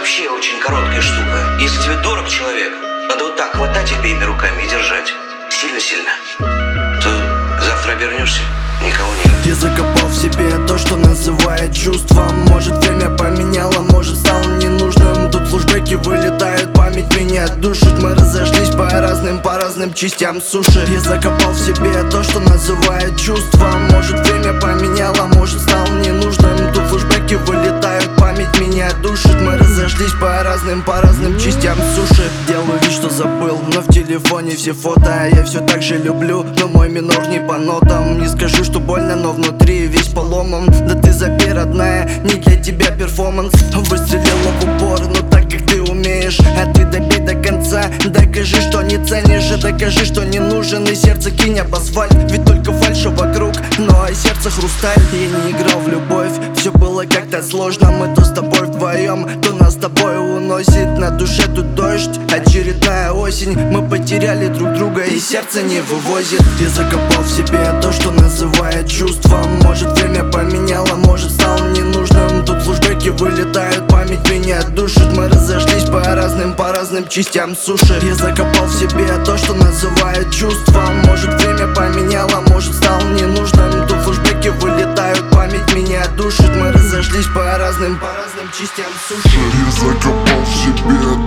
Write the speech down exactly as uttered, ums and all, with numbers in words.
вообще очень короткая штука. Если тебе дорог человек, надо вот так хватать обеими руками и держать. Сильно-сильно. То завтра обернешься, никого нет. Я закопал в себе то, что называет чувством. Может, время поменяло, может, стал ненужным. Тут флешбеки вылетают, память меня душит. Мы разошлись по разным, по разным частям суши. Я закопал в себе то, что называет чувством. Может, время поменяло, может, стал ненужным. Тут флешбеки вылетают, память меня душит. Мы разошлись по разным, по разным частям суши. Делаю вид, что забыл, но в телефоне все фото. Я все так же люблю, но мой минор не по нотам. Не скажу, что больно, но внутри весь поломан. Да ты забей, родная, не для тебя перформанс. Выстрелила в упор, но так как ты умеешь. А ты добей до конца, докажи, что не ценишь. И докажи, что не нужен, и сердце кинь об асфальт. Ведь только фальши вокруг, но и сердце хрусталь. Я не играл в любовь, все было как-то сложно. Мы то с тобой вдвоем, то нас с тобой уносит. На душе тут дождь, очередная осень. Мы потеряли друг друга и сердце не вывозит. Я закопал в себе то, что называет чувством. Может, время поменяло, может, стал ненужным. Тут флешбеки вылетают, память меня душит. Мы разошлись по разным, по разным частям суши. Я закопал в себе то, что называет чувством. Может, время поменяло, может, стал ненужным. Тут флешбеки вылетают, память меня душит. Мы разошлись по разным, по разным частям суши. Я закопал в себе